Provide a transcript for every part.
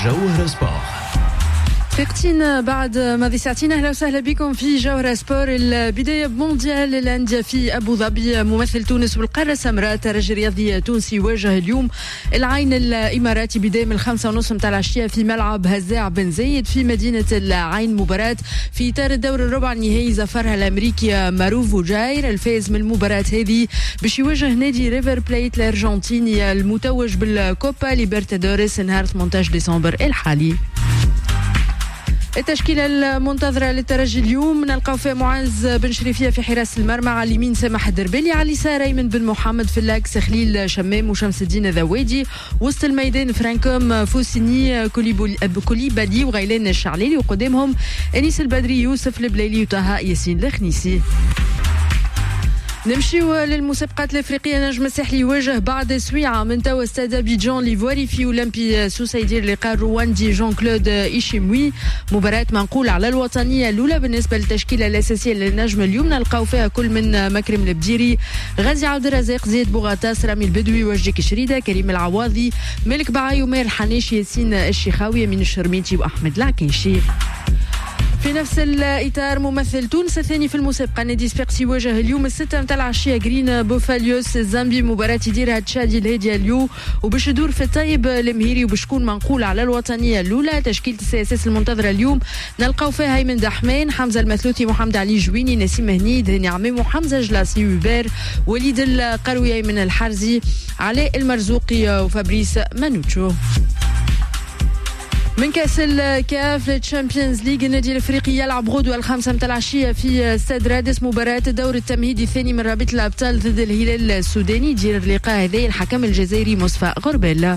جوهر سبور. فقتين بعد ماضي ساعتين. أهلا وسهلا بكم في جوهر سبور. البداية بمونديال الأندية في أبو ظبي. ممثل تونس بالقارة السمراء الترجي الرياضي التونسي واجه اليوم العين الإماراتي بداية من 5:30 متاع العشية في ملعب هزاع بن زايد في مدينة العين. مباراة في إطار الدور الربع النهائي زفرها الأمريكي ماروف وجاير. الفائز من المباراة هذه باش يواجه نادي ريفر بليت الأرجنتيني المتوج بالكوبا ليبرتادوريس نهار 18 ديسمبر الحالي. التشكيلة المنتظرة للترجي اليوم نلقاو فيها معز بن شريفية في حراسة المرمى، على اليمين سامح الدربلي، على اليسار أيمن بن محمد، في اللاكس خليل شمام وشمس الدين ذوادي، وسط الميدان فرانكوم فوسيني كوليبالي وغيلان الشعليلي، وقدامهم أنيس البدري يوسف البليلي وطه ياسين الخنيسي. نمشيو للمسابقات الافريقيه. نجم الساحلي يواجه بعد سويعه من توا استاد ابيجان ليفواري في اولمبي سوسه يدير لقاء رواندي جون كلود ايشيموي. مباراه منقوله على الوطنيه الاولى بالنسبه للتشكيله الاساسيه للنجم اليوم. نلقاو فيها كل من مكرم البديري، غازي عبد الرزاق، زيد بوغاطاس، رامي البدوي، وجدي كشريده، كريم العواضي، ملك بعاي، ومير الحنيشي، ياسين الشيخاوي، من الشرميتي، واحمد العكيشي. في نفس الإطار ممثل تونس الثاني في المسابقة نادي صفاقسي واجه اليوم 6 متاع العشية جرين بوفاليوس الزامبي. مباراة يديرها تشادي الهادية اليوم وباش يدور في الطيب المهيري وباش تكون منقولة على الوطنية الأولى. تشكيلة السياسات المنتظرة اليوم نلقاو فيها هيمن دحمان، حمزة المثلوثي، محمد علي جويني، نسيم هنيد، هاني عميم، وحمزة جلاسي، وبير، وليد القروي، من الحرزي، علاء المرزوقي، وفابريس مانوتشو. من كاس الكاف للتشامبيونز ليج النادي الافريقي يلعب غدوه 5 متاع العشيه في استاد رادس مباراه الدور التمهيدي الثاني من رابطه الابطال ضد الهلال السوداني. يدير اللقاء هذا الحكم الجزائري مصطفى غربال.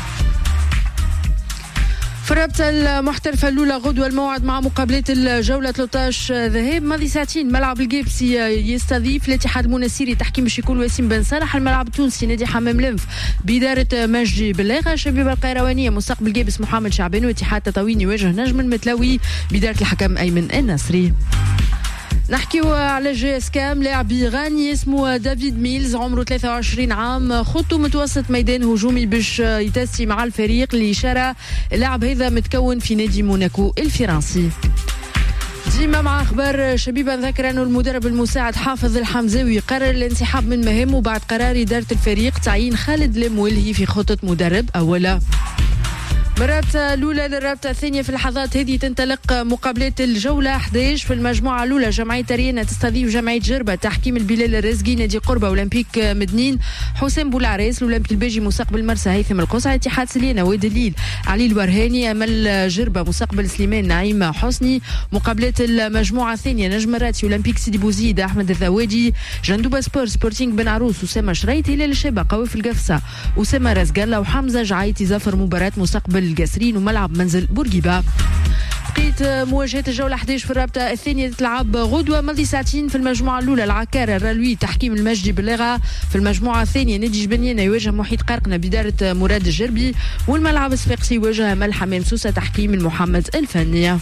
في الرابطة المحترفة الأولى غدوة الموعد مع مقابلة الجولة 13 ذهاب. ماضي ساعتين ملعب الجيبسي يستضيف الاتحاد المنسيري تحكيم باش يكون وسيم بن صالح. الملعب التونسي نادي حمام لنف بإدارة مجدي بلاغة. شبيبة القيروانية مستقبل جيبس محمد شعبان. واتحاد تطاوين يواجه نجم المتلوي بإدارة الحكم أيمن النصري. نحكيو على جي اس كام. لاعب غاني اسمه دافيد ميلز عمره 23 عام، خطه متوسط ميدان هجومي باش يتسي مع الفريق اللي شرى اللاعب هذا متكون في نادي موناكو الفرنسي. ديما مع اخبار شبيبه. ذكر انه المدرب المساعد حافظ الحمزاوي قرر الانسحاب من مهامه بعد قرار اداره الفريق تعيين خالد المولهي في خطه مدرب اوله. مرات الأولى للرابطة الثانية في اللحظات هذه تنطلق مقابلات الجولة 11 في المجموعة الأولى. جمعية ريانا تستضيف جمعية جربة. تحكيم البلال الرزقي، نادي قربة أولمبيك مدنين حسام بولعريس، الأولمبي الباجي مستقبل مرسى هيثم القصعي، اتحاد سلينا وادي الليل علي الورهاني، أمل جربة مستقبل سليمان نعيم حسني. مقابلات المجموعة الثانية نجم الراتي أولمبيك سيدي بوزيد أحمد الذوادي، جندوبة سبور سبورتينغ بن عروس أسامة شريت، هلال الشابة قوي القفصة أسامة رزقالة، وحمزة جعيتي زفر مباراة مستقبل القاسرين وملعب منزل بورقيبة. بقيت مواجهات الجولة 11 في الرابطة الثانية تلعب غدوة ماضي ساعتين في المجموعة الأولى. العكارة الرلوي تحكيم المجدي بلاغة. في المجموعة الثانية نادي جبنيانة يواجه محيط قرقنة بإدارة مراد الجربي، والملعب الصفاقسي يواجه مل حمام سوسة تحكيم المحمد الفنية.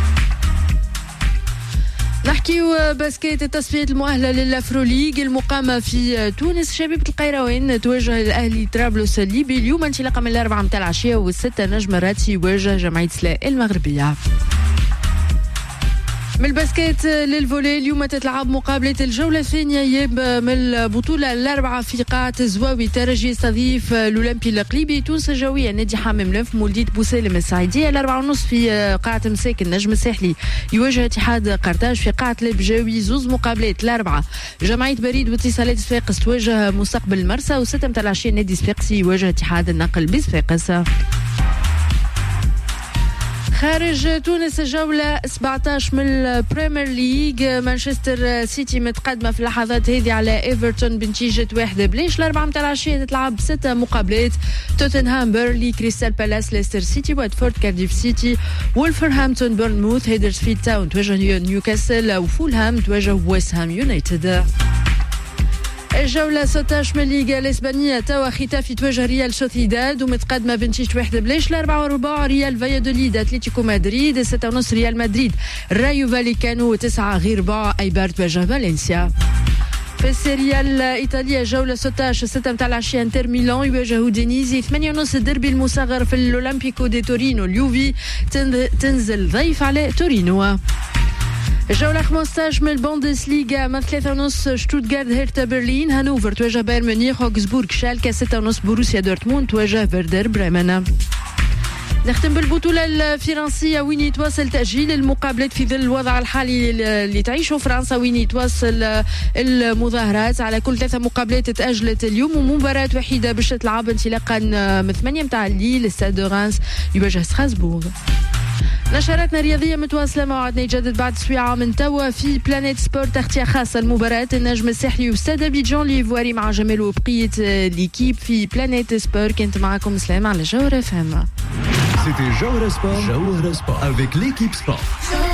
نحكيو باسكيت. التصفية المؤهلة للافرو ليج المقامة في تونس. شبيبة القيروان تواجه الأهلي طرابلس الليبي اليوم انطلاقا من 4 متاع العشية، والستة نجم راتسي يواجه جمعية سلا المغربية. من الباسكيت للفولي اليوم تتلعب مقابلة الجولة الثانية ياب من البطولة الأربعة في قاعة الزواوي. ترجي يستضيف الأولمبي القليبي. تونس الجوية نادي حمام لنف مولدية بوسالم السعيدية. 4:30 في قاعة مساكن النجم الساحلي يواجه اتحاد قرطاج. في قاعة البجاوي زوز مقابلات الأربعة جمعية بريد واتصالات صفاقس تواجه مستقبل مرسى، و6 متاع العشية نادي صفاقسي يواجه اتحاد النقل بصفاقس. خارج تونس الجولة 17 من البريمير ليج. مانشستر سيتي متقدمة في اللحظات هذه على ايفرتون بنتيجة 1-0. 4 متاع العشية تلعب 6 مقابلات. توتنهام، بيرلي، كريستال بالاس، ليستر سيتي، واتفورد، كارديف سيتي، وولفرهامبتون، بورنموث، هيدرسفيلد تاون تواجه نيوكاسل، وفولهام تواجه ويست هام يونايتد. الجولة 16 من الليغا الإسبانية توا ختافي تواجه ريال سوسيداد ومتقدمة بنتيجة 1-0. 4 ريال فايادوليد أتلتيكو مدريد. 6:30 ريال مدريد رايو فاليكانو. 9 غير 4 أيبار تواجه فالنسيا. في السيريا الإيطالية جولة 16 6 متاع العشية انتر ميلان يواجه دينيزي 8:30 الدربي المصغر في الأولمبيكو دي تورينو اليوفي تنزل ضيف على تورينو. الجولة 15 من البوندسليغا من 3:30 شتوتغارت هيرتا برلين هانوفر تواجه بايرن ميونخ اوغسبورغ شالكة 6:30 بوروسيا دورتموند تواجه فيردر بريمن. نختم بالبطولة الفرنسية وين يتواصل تأجيل المقابلات في ظل الوضع الحالي اللي تعيشه فرنسا وين يتواصل المظاهرات على كل 3 مقابلات تأجلت اليوم ومباراة وحيدة باش تلعب انطلاقا من 8 متاع الليل استاد دو رانس يواجه ستراسبورغ. نشراتنا الرياضية متواصلة موعدنا يجدد بعد سويعة من توا في بلانيت سبورت تغطية خاصة المباراة النجم الساحلي واستاد أبيجان ليفواري مع جمال وبقية ليكيب في بلانيت سبورت. كنت معكم سلام على جوهرة FM. C'était Jawhara Sport avec l'équipe sport.